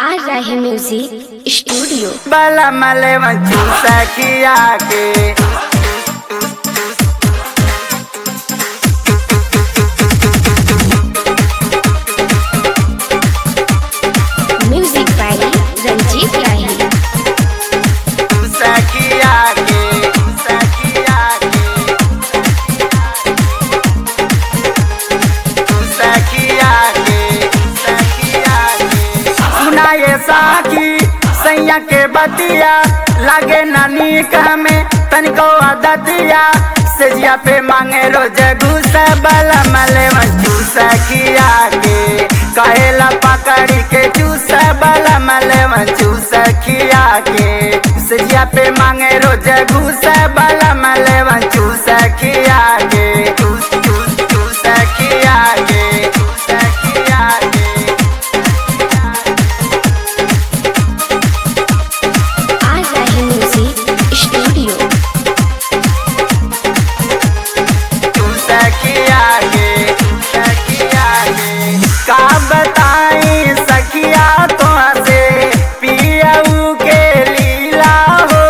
आ रहे music studio बला मले मंचू सखिया के म्यूजिक बाय रंजीत राही। सखिया के सखिया के सखिया के सखिया के सुना ये साखी सैया के बतिया लागे नानी में तनिको आदतिया सजिया पे मांगे रोज घूस बला मले मंचू सखिया के कहेला पकड़ी के चूस बला मले मंचू सखिया के सजिया पे मांगे रोज घूस बला मले मंचू सखिया के चूस चूस चूस सखिया के सखिया के आ रहे म्यूजिक स्टूडियो सखिया के सखिया के का बताई सखिया तो से पियऊ के लीला हो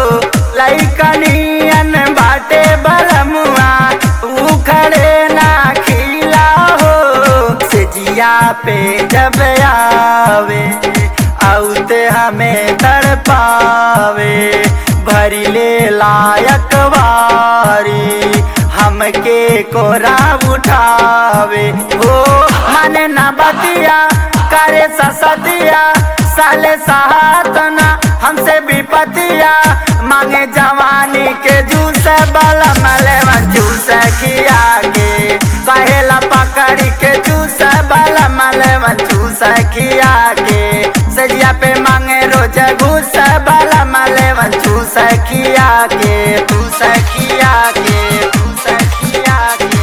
लइकनियन बाटे बलमुआ उखड़े ना खिला हो सजिया पे जब आवे औते हमें तड़पावे भरी ले लायक वारी हमके कोरा उठावे हो मन न बतिया करे ससतिया साले सहातना हमसे विपतिया मांगे जवानी के जूस बला मले जूस खिया के कहेला पकड़ी के जूस बला मले जूस खिया के सजिया पे मांगे रोज घूस बला मले जूस खिया के जूस खिया के जूस खिया के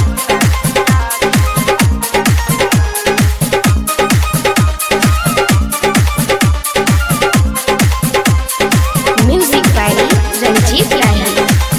म्यूजिक बाय रंजीत राही।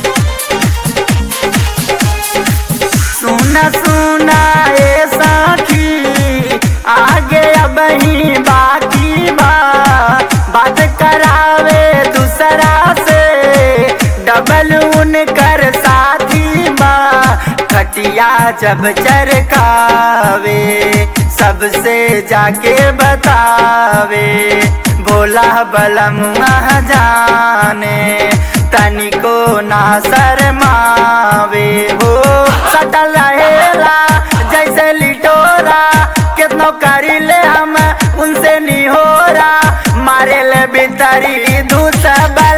सुना सुना ए साथी आगे अब ही बाकी बा बात करावे दूसरा से डबल उनकर साथी बा खटिया जब चरकावे सबसे जाके बतावे बोला बलम जाने तनिको ना शरमावे हो सटल रहेला जैसे लिटोरा कितनो करी ले हम उनसे नहीं हो रहा मारे ले बितरी दूसरा